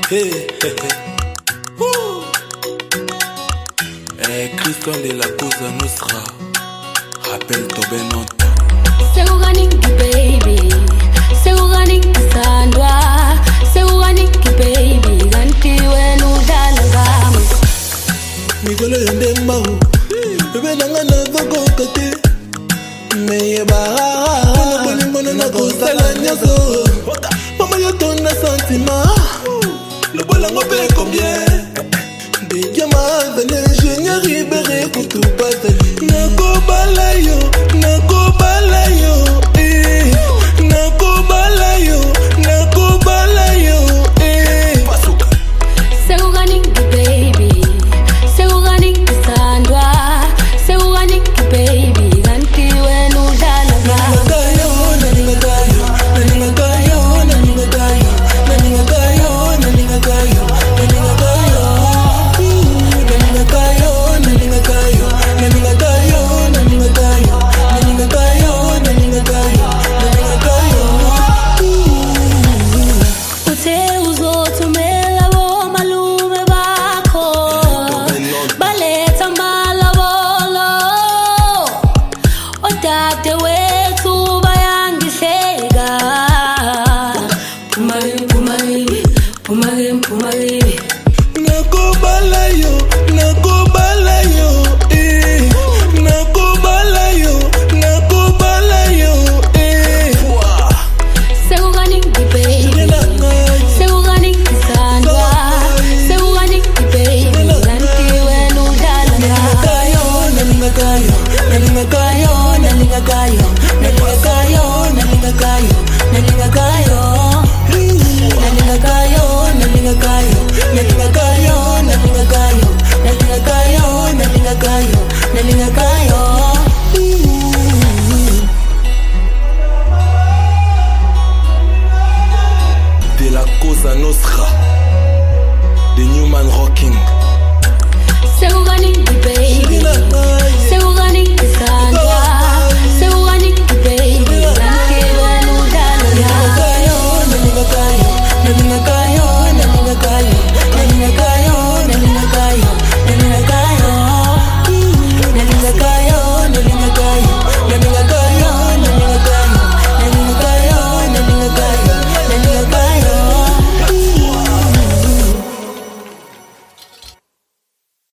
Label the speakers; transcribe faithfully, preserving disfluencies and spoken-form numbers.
Speaker 1: Hey, hey, hey. Eh, Christian de la Cosa Nostra. Rappelle ton Benot.
Speaker 2: C'est organique, baby. C'est organique, Sandra. C'est organique, baby. Ganti wenu dalagam.
Speaker 3: Mikolo yende mau. Bebe nanga na zoko kote. Meye bara. Kono bolingo na kosala nyaso. Mama yo tona sentiment. Le bolango paye combien? Des diamants, des ingénieurs libérés pour tout passer. Nako balayo, nako balayo, eh. Nako balayo, nako balayo, eh.
Speaker 2: C'est organique, baby. C'est organique, Sandra. C'est organique, baby. Ganti wenu dalagam.
Speaker 3: Naningakayo, naningakayo, naningakayo, naningakayo, naningakayo, naningakayo, naningakayo. Naningakayo, naningakayo, naningakayo, naningakayo, naningakayo, naningakayo, naningakayo.
Speaker 2: Ute uzothumela bomalume bakho baletha malabolo odade wethu bayangihleka Phumake phumake phumake phumake
Speaker 3: Nako balayo, nako balayo, eh. Nako balayo, nako balayo, eh.
Speaker 2: C'est organique, baby. C'est organique, Sandra. C'est organique, baby. Ganti wenu dalagam.
Speaker 3: Naningakayo, naningakayo, naningakayo, naningakayo, naningakayo, naningakayo, naningakayo, naningakayo, naningakayo, naningakayo, naningakayo, naningakayo, naningakayo.
Speaker 1: De la Cosa Nostra. The Newman Rocking.
Speaker 2: C'est organique, baby.